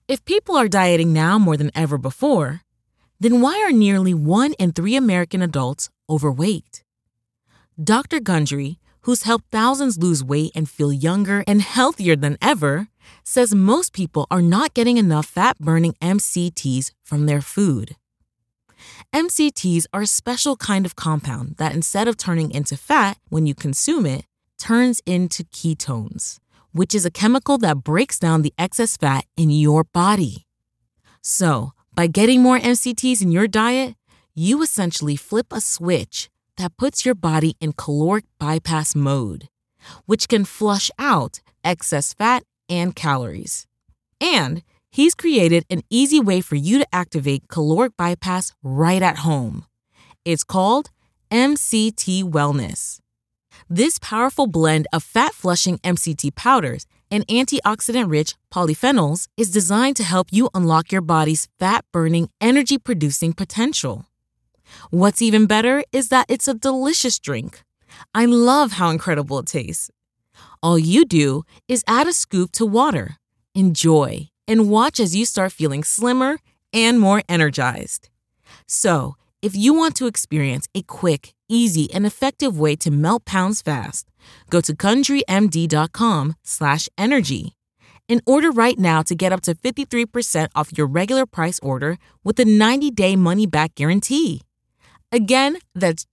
If people are dieting now more than ever before, then why are nearly 1 in 3 American adults overweight? Dr. Gundry, who's helped thousands lose weight and feel younger and healthier than ever, says most people are not getting enough fat-burning MCTs from their food. MCTs are a special kind of compound that, instead of turning into fat when you consume it, turns into ketones, which is a chemical that breaks down the excess fat in your body. So, by getting more MCTs in your diet, you essentially flip a switch that puts your body in caloric bypass mode, which can flush out excess fat and calories. And he's created an easy way for you to activate caloric bypass right at home. It's called MCT Wellness. This powerful blend of fat-flushing MCT powders and antioxidant-rich polyphenols is designed to help you unlock your body's fat-burning, energy-producing potential. What's even better is that it's a delicious drink. I love how incredible it tastes. All you do is add a scoop to water, enjoy, and watch as you start feeling slimmer and more energized. So, if you want to experience a quick, easy, and effective way to melt pounds fast, go to GundryMD.com/energy and order right now to get up to 53% off your regular price order with a 90-day money-back guarantee. Again, that's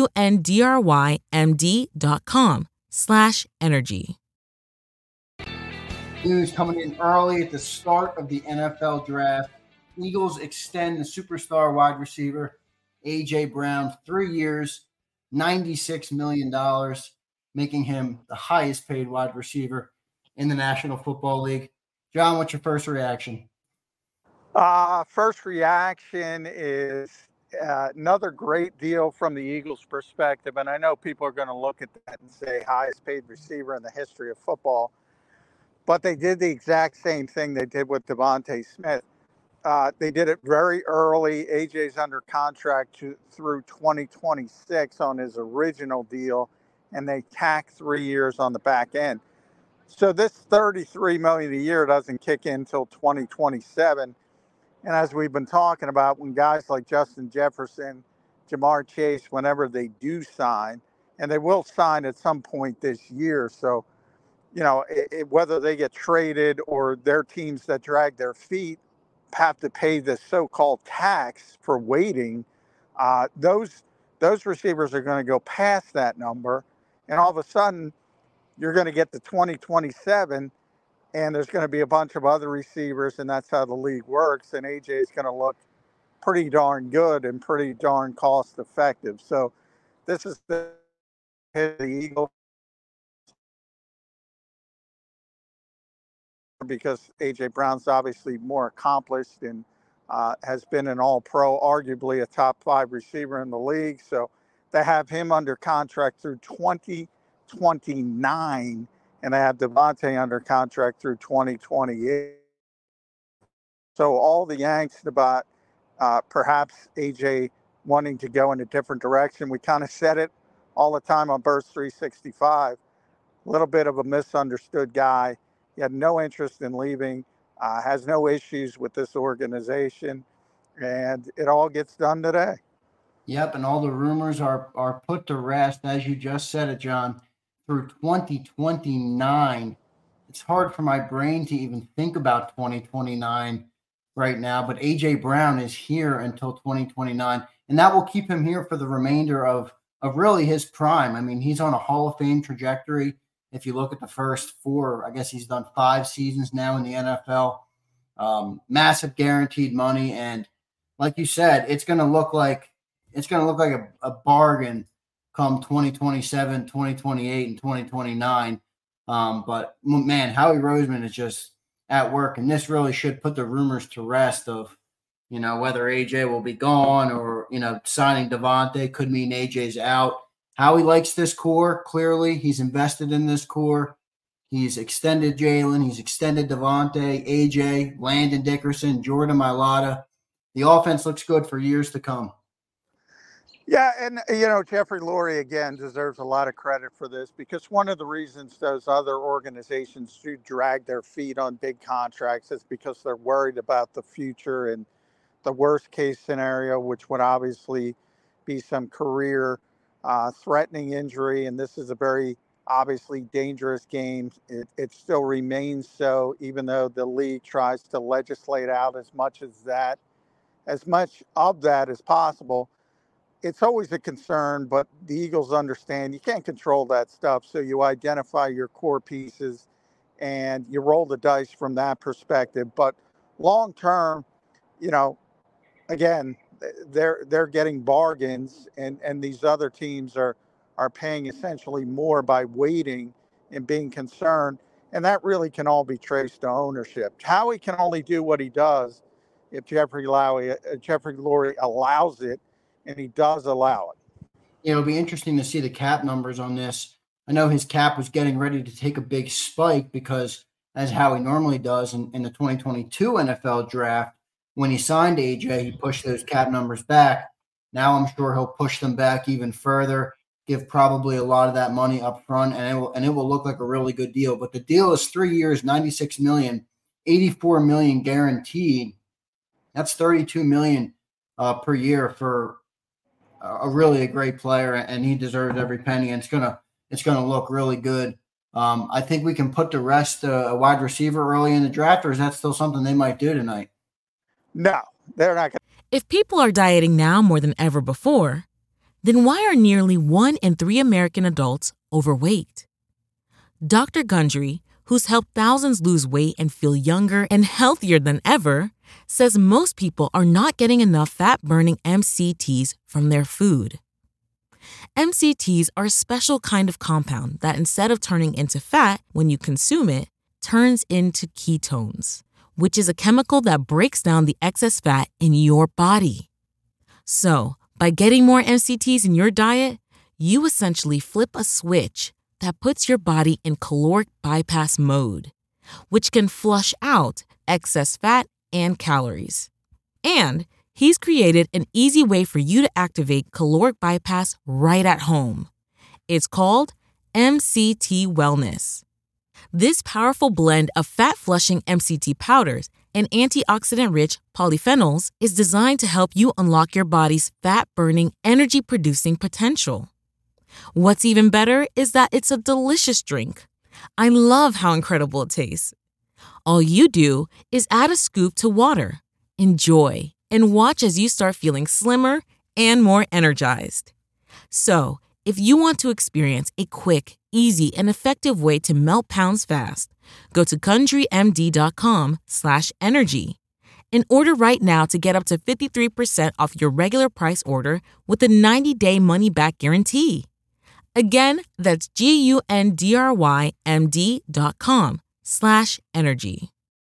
GUNDRYMD.com/energy. News coming in early at the start of the NFL draft. Eagles extend the superstar wide receiver A.J. Brown 3 years, $96 million, making him the highest paid wide receiver in the National Football League. John, what's your first reaction? First reaction is another great deal from the Eagles' perspective. And I know people are going to look at that and say highest paid receiver in the history of football. But they did the exact same thing they did with Devontae Smith. They did it very early. AJ's under contract through 2026 on his original deal, and they tack 3 years on the back end. So this $33 million a year doesn't kick in until 2027. And as we've been talking about, when guys like Justin Jefferson, Jamar Chase, whenever they do sign, and they will sign at some point this year, so whether they get traded or their teams that drag their feet have to pay the so-called tax for waiting, those receivers are going to go past that number, and all of a sudden you're going to get to 2027, and there's going to be a bunch of other receivers, and that's how the league works, and AJ is going to look pretty darn good and pretty darn cost effective. So this is the Eagles, because A.J. Brown's obviously more accomplished and has been an all-pro, arguably a top 5 receiver in the league. So they have him under contract through 2029, and they have Devontae under contract through 2028. So all the angst about perhaps A.J. wanting to go in a different direction, we kind of said it all the time on Burst 365. A little bit of a misunderstood guy. He had no interest in leaving, has no issues with this organization, and it all gets done today. Yep, and all the rumors are put to rest, as you just said it, John, through 2029. It's hard for my brain to even think about 2029 right now, but A.J. Brown is here until 2029, and that will keep him here for the remainder of really his prime. I mean, he's on a Hall of Fame trajectory. If you look at the first 4, I guess he's done 5 seasons now in the NFL. Massive guaranteed money, and like you said, it's going to look like a bargain come 2027, 2028, and 2029. But man, Howie Roseman is just at work, and this really should put the rumors to rest of, whether AJ will be gone or, signing Devontae could mean AJ's out. Howie likes this core. Clearly, he's invested in this core. He's extended Jalen. He's extended Devontae, AJ, Landon Dickerson, Jordan Mailata. The offense looks good for years to come. Yeah, and Jeffrey Lurie again deserves a lot of credit for this, because one of the reasons those other organizations do drag their feet on big contracts is because they're worried about the future and the worst case scenario, which would obviously be some career threatening injury. And this is a very obviously dangerous game. It still remains so, even though the league tries to legislate out as much of that as possible. It's always a concern, but the Eagles understand you can't control that stuff. So you identify your core pieces and you roll the dice from that perspective. But long term, you know, again, they're getting bargains, and these other teams are paying essentially more by waiting and being concerned. And that really can all be traced to ownership. Howie can only do what he does if Jeffrey Lurie allows it, and he does allow it. It'll be interesting to see the cap numbers on this. I know his cap was getting ready to take a big spike because, as Howie normally does in the 2022 NFL draft, when he signed AJ, he pushed those cap numbers back. Now I'm sure he'll push them back even further, give probably a lot of that money up front, and it will look like a really good deal. But the deal is 3 years, $96 million, $84 million guaranteed. That's $32 million per year for a great player, and he deserves every penny. And it's gonna look really good. I think we can put to rest a wide receiver early in the draft, or is that still something they might do tonight? No, they're not going to. If people are dieting now more than ever before, then why are nearly 1 in 3 American adults overweight? Dr. Gundry, who's helped thousands lose weight and feel younger and healthier than ever, says most people are not getting enough fat-burning MCTs from their food. MCTs are a special kind of compound that, instead of turning into fat when you consume it, turns into ketones, which is a chemical that breaks down the excess fat in your body. So, by getting more MCTs in your diet, you essentially flip a switch that puts your body in caloric bypass mode, which can flush out excess fat and calories. And he's created an easy way for you to activate caloric bypass right at home. It's called MCT Wellness. This powerful blend of fat-flushing MCT powders and antioxidant-rich polyphenols is designed to help you unlock your body's fat-burning, energy-producing potential. What's even better is that it's a delicious drink. I love how incredible it tastes. All you do is add a scoop to water, enjoy, and watch as you start feeling slimmer and more energized. So, if you want to experience a quick, easy, and effective way to melt pounds fast, go to GundryMD.com/energy and order right now to get up to 53% off your regular price order with a 90-day money-back guarantee. Again, that's GUNDRYMD.com/energy.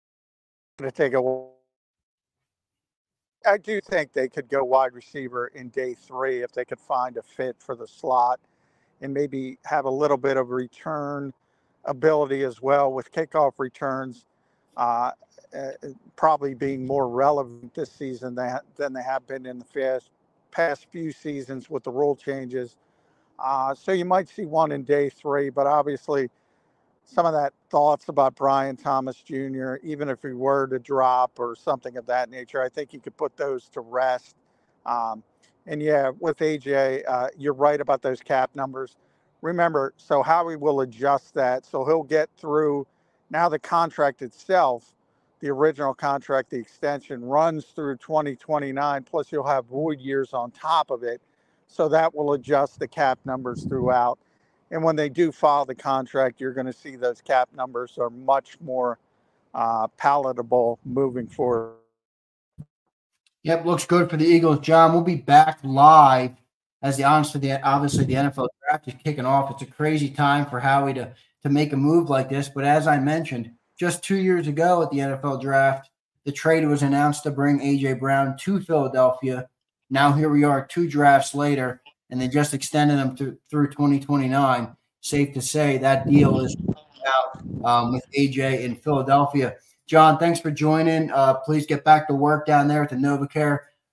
I do think they could go wide receiver in day 3 if they could find a fit for the slot and maybe have a little bit of return ability as well, with kickoff returns probably being more relevant this season than they have been in the past few seasons with the rule changes. So you might see one in day 3, but obviously some of that thoughts about Brian Thomas Jr., even if he were to drop or something of that nature, I think you could put those to rest. And yeah, with AJ, you're right about those cap numbers. Remember, so Howie will adjust that. So he'll get through now the contract itself, the original contract, the extension runs through 2029, plus you'll have void years on top of it. So that will adjust the cap numbers throughout. And when they do file the contract, you're going to see those cap numbers are much more palatable moving forward. Yep, looks good for the Eagles. John, we'll be back live as obviously the NFL draft is kicking off. It's a crazy time for Howie to make a move like this. But as I mentioned, just 2 years ago at the NFL draft, the trade was announced to bring A.J. Brown to Philadelphia. Now here we are 2 drafts later, and they just extended them through 2029. Safe to say that deal is out with AJ in Philadelphia. John, thanks for joining. Please get back to work down there at the NovaCare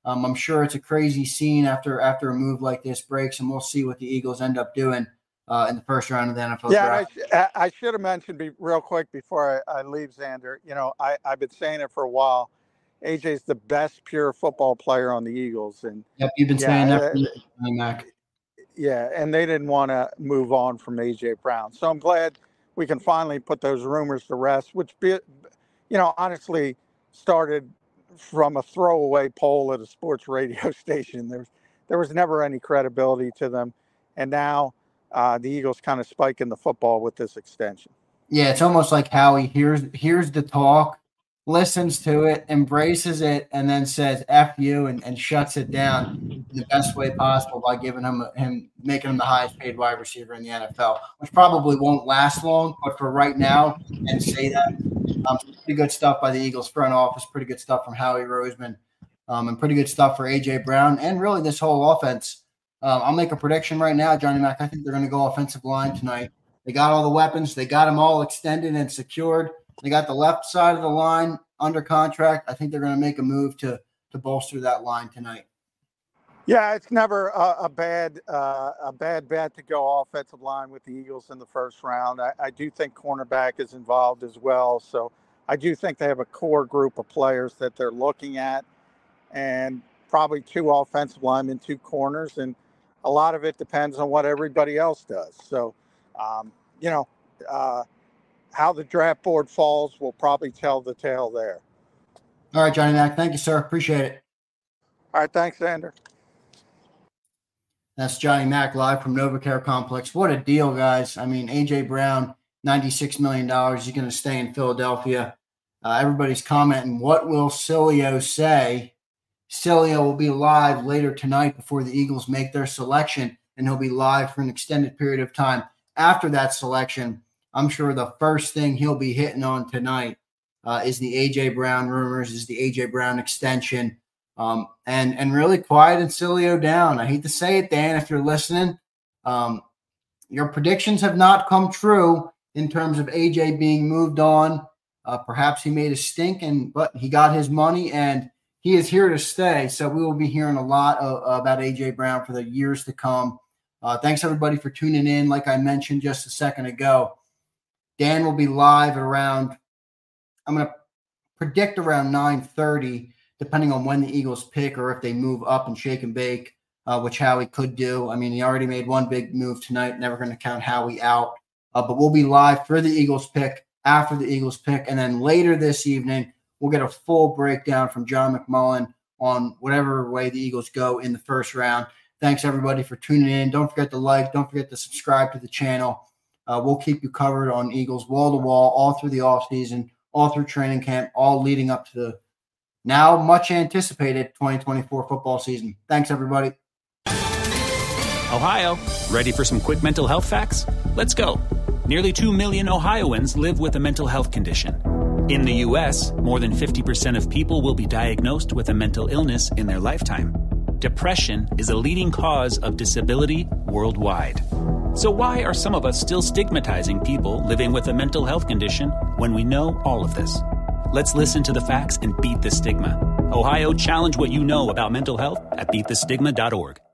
I'm sure it's a crazy scene after a move like this breaks, and we'll see what the Eagles end up doing in the first round of the NFL draft. I should have mentioned real quick before I leave, Xander. I've been saying it for a while. AJ's the best pure football player on the Eagles, and you've been saying that, Mac. Yeah, and they didn't want to move on from AJ Brown, so I'm glad we can finally put those rumors to rest, which honestly started from a throwaway poll at a sports radio station. There was never any credibility to them, and now the Eagles kind of spiking the football with this extension. Yeah, it's almost like Howie hears the talk, listens to it, embraces it, and then says F you and shuts it down in the best way possible by giving making him the highest paid wide receiver in the NFL, which probably won't last long, but for right now, and say that. Pretty good stuff by the Eagles front office, pretty good stuff from Howie Roseman, and pretty good stuff for A.J. Brown and really this whole offense. I'll make a prediction right now, Johnny Mac. I think they're going to go offensive line tonight. They got all the weapons. They got them all extended and secured. They got the left side of the line under contract. I think they're going to make a move to bolster that line tonight. Yeah, it's never a bad bet to go offensive line with the Eagles in the first round. I do think cornerback is involved as well. So I do think they have a core group of players that they're looking at, and probably 2 offensive linemen, 2 corners, and a lot of it depends on what everybody else does. So, how the draft board falls will probably tell the tale there. All right, Johnny Mac. Thank you, sir. Appreciate it. All right. Thanks, Xander. That's Johnny Mac live from NovaCare Complex. What a deal, guys. I mean, A.J. Brown, $96 million. He's going to stay in Philadelphia. Everybody's commenting, what will Cilio say? Cilio will be live later tonight before the Eagles make their selection, and he'll be live for an extended period of time after that selection. I'm sure the first thing he'll be hitting on tonight is the A.J. Brown rumors, is the A.J. Brown extension, and really quieting Cilio down. I hate to say it, Dan, if you're listening. Your predictions have not come true in terms of A.J. being moved on. Perhaps he made a stink, but he got his money, and he is here to stay. So we will be hearing a lot about A.J. Brown for the years to come. Thanks, everybody, for tuning in. Like I mentioned just a second ago, Dan will be live at around, I'm going to predict around 9:30, depending on when the Eagles pick or if they move up and shake and bake, which Howie could do. I mean, he already made one big move tonight. Never going to count Howie out. But we'll be live for the Eagles pick, after the Eagles pick, and then later this evening, we'll get a full breakdown from John McMullen on whatever way the Eagles go in the first round. Thanks, everybody, for tuning in. Don't forget to like. Don't forget to subscribe to the channel. We'll keep you covered on Eagles wall-to-wall all through the offseason, all through training camp, all leading up to the now much-anticipated 2024 football season. Thanks, everybody. Ohio, ready for some quick mental health facts? Let's go. Nearly 2 million Ohioans live with a mental health condition. In the U.S., more than 50% of people will be diagnosed with a mental illness in their lifetime. Depression is a leading cause of disability worldwide. So why are some of us still stigmatizing people living with a mental health condition when we know all of this? Let's listen to the facts and beat the stigma. Ohio, challenge what you know about mental health at beatthestigma.org.